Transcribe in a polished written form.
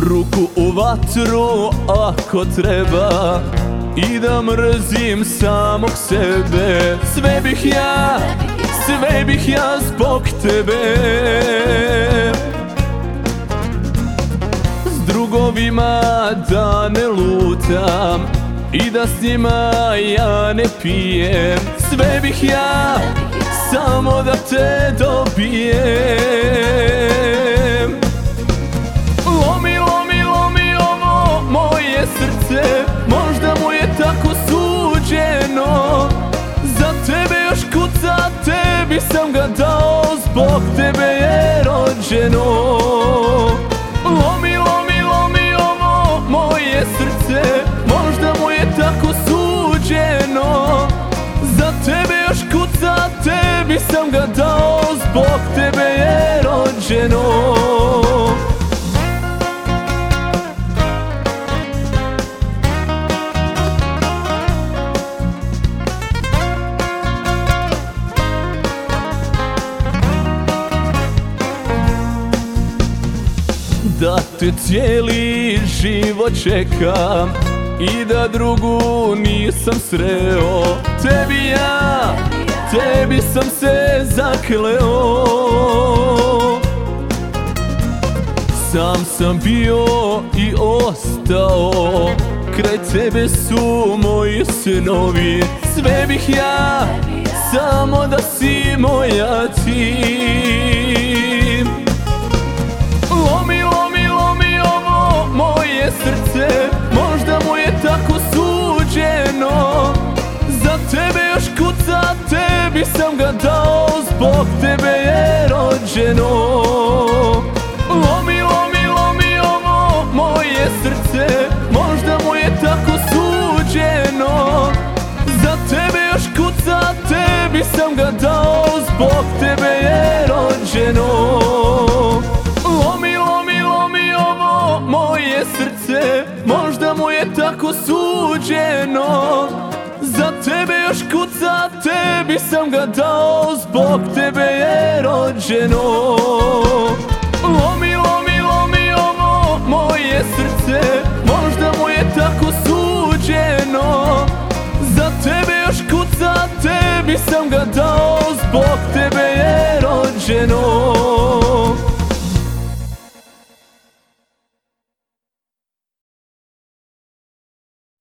ruku u vatru ako treba, i da mrzim samog sebe. Sve bih ja zbog tebe. S drugovima da ne lutam i da s njima ja ne pijem. Sve bih ja samo da te dobijem. Lomi ovo moje srce, možda mu je tako suđeno. Za tebe još kuca, tebi sam ga dao, zbog tebe je rođeno. Lomi ovo moje srce, možda mu je tako suđeno. Za tebe još kuca, tebi sam ga dao, zbog tebe je rođeno. Da te cijeli život čekam i da drugu nisam sreo. Tebi sam se zakleo. Sam sam bio i ostao, kraj tebe su moji snovi. Sve bih ja samo da si moja ti. Lomi ovo moje srce, možda mu je tako suđeno. Za tebe još kuca, tebi sam ga dao, zbog tebe je rođeno. Lomi ovo moje srce, možda mu je tako suđeno. Za tebe još kuca, tebi sam ga dao, zbog tebe je rođeno. Lomi ovo moje srce, možda mu je tako suđeno. Za tebe još kuca, tebi sam ga dao, zbog tebe je rođeno. Lomi ovo moje srce, možda mu je tako suđeno. Za tebe još kuca, tebi sam ga dao, zbog tebe je rođeno.